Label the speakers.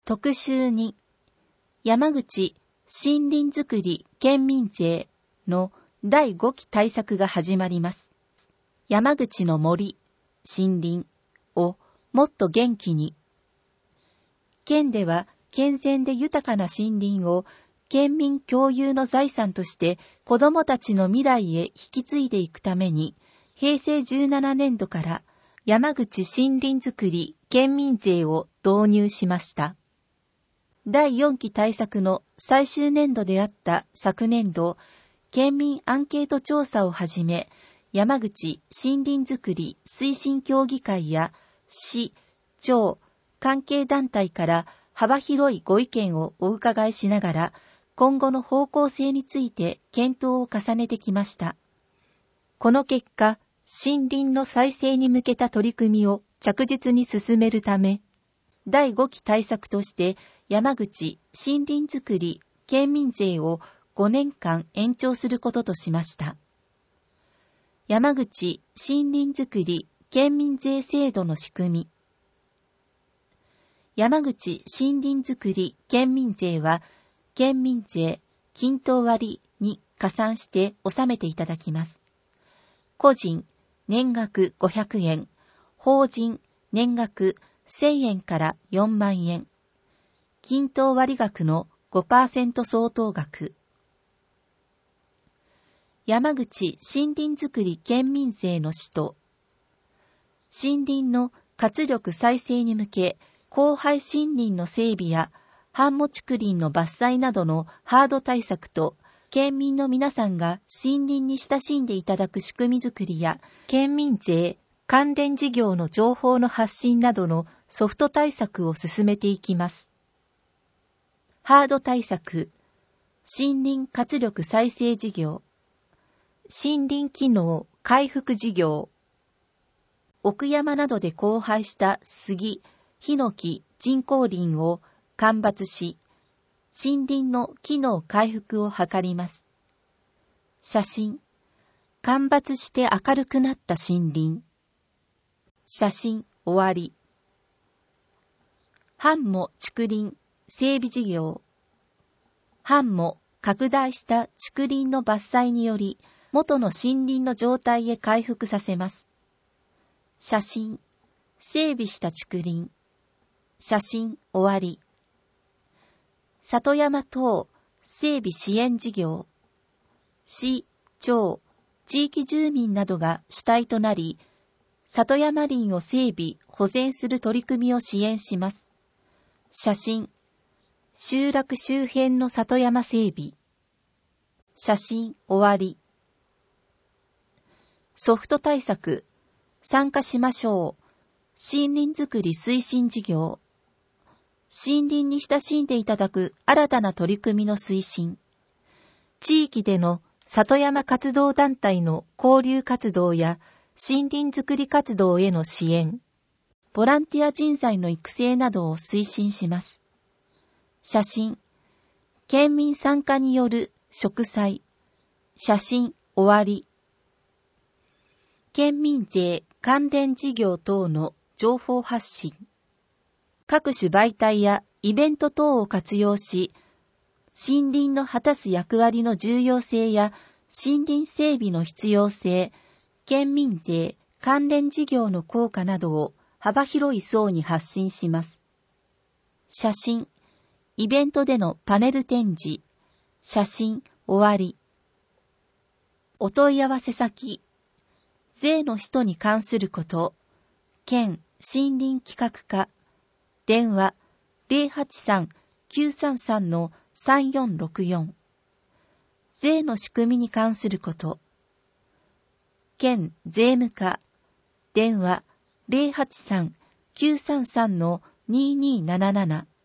Speaker 1: 特集2、山口森林づくり県民税の第5期対策が始まります。山口の森、森林をもっと元気に。県では健全で豊かな森林を県民共有の財産として子どもたちの未来へ引き継いでいくために、平成17年度から山口森林づくり県民税を導入しました。第4期対策の最終年度であった昨年度、県民アンケート調査をはじめ、山口森林づくり推進協議会や市、町、関係団体から幅広いご意見をお伺いしながら、今後の方向性について検討を重ねてきました。この結果、森林の再生に向けた取り組みを着実に進めるため、第5期対策として山口森林づくり県民税を5年間延長することとしました。山口森林づくり県民税制度の仕組み。山口森林づくり県民税は、県民税均等割に加算して納めていただきます。個人年額500円、法人年額1000円から4万円。均等割額の 5% 相当額。山口森林づくり県民税の使途。森林の活力再生に向け、荒廃森林の整備や繁茂竹林の伐採などのハード対策と、県民の皆さんが森林に親しんでいただく仕組みづくりや、県民税関連事業の情報の発信などのソフト対策を進めていきます。ハード対策、森林活力再生事業、森林機能回復事業、奥山などで荒廃した杉、ヒノキ、人工林を間伐し、森林の機能回復を図ります。写真、間伐して明るくなった森林。写真終わり。繁茂竹林整備事業。繁茂拡大した竹林の伐採により、元の森林の状態へ回復させます。写真、整備した竹林。写真終わり。里山等整備支援事業。市、町、地域住民などが主体となり、里山林を整備、保全する取り組みを支援します。写真、集落周辺の里山整備。写真終わり。ソフト対策、参加しましょう。森林づくり推進事業。森林に親しんでいただく新たな取り組みの推進。地域での里山活動団体の交流活動や森林づくり活動への支援。ボランティア人材の育成などを推進します。写真、県民参加による植栽。写真終わり。県民税関連事業等の情報発信。各種媒体やイベント等を活用し、森林の果たす役割の重要性や森林整備の必要性、県民税関連事業の効果などを幅広い層に発信します。写真、イベントでのパネル展示。写真終わり。お問い合わせ先、税の使途に関すること、県森林企画課、電話 083-933-3464。税の仕組みに関すること。県税務課。電話 083-933-2277。